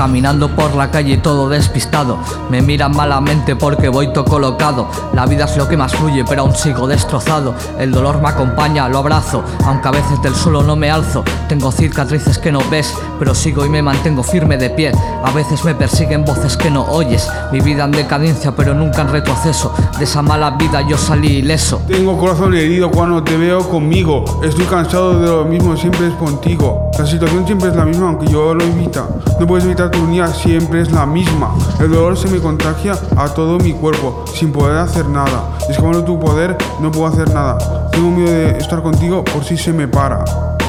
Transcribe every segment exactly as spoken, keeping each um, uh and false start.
caminando por la calle todo despistado. Me miran malamente porque voy todo colocado. La vida es lo que más fluye, pero aún sigo destrozado. El dolor me acompaña, lo abrazo, aunque a veces del suelo no me alzo. Tengo cicatrices que no ves, pero sigo y me mantengo firme de pie. A veces me persiguen voces que no oyes. Mi vida en decadencia, pero nunca en retroceso. De esa mala vida yo salí ileso. Tengo corazón herido cuando te veo conmigo. Estoy cansado de lo mismo, siempre es contigo. La situación siempre es la misma, aunque yo lo evita. No puedes evitar tu unidad, siempre es la misma. El dolor se me contagia a todo mi cuerpo, sin poder hacer nada. Escapando tu poder, no puedo hacer nada. Tengo miedo de estar contigo por si se me para.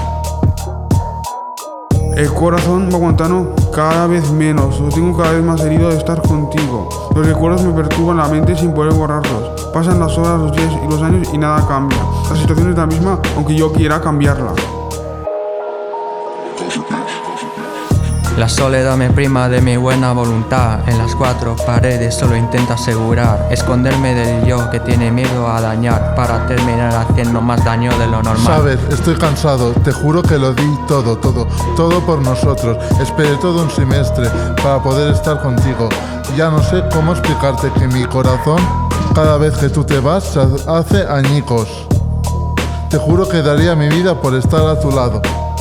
El corazón va aguantando cada vez menos. Lo tengo cada vez más herido de estar contigo. Los recuerdos me perturban la mente sin poder borrarlos. Pasan las horas, los días y los años y nada cambia. La situación es la misma, aunque yo quiera cambiarla. La soledad me prima de mi buena voluntad. En las cuatro paredes solo intento asegurar esconderme del yo que tiene miedo a dañar, para terminar haciendo más daño de lo normal. Sabes, estoy cansado, te juro que lo di todo, todo, todo por nosotros. Esperé todo un semestre para poder estar contigo. Ya no sé cómo explicarte que mi corazón, cada vez que tú te vas, se hace añicos. Te juro que daría mi vida por estar a tu lado.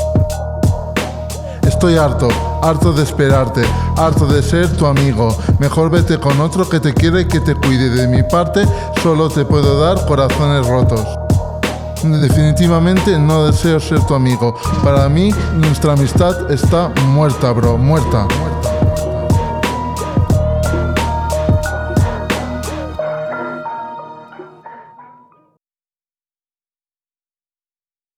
Estoy harto, harto de esperarte, harto de ser tu amigo. Mejor vete con otro que te quiera y que te cuide. De mi parte, solo te puedo dar corazones rotos. Definitivamente no deseo ser tu amigo. Para mí, nuestra amistad está muerta, bro, muerta.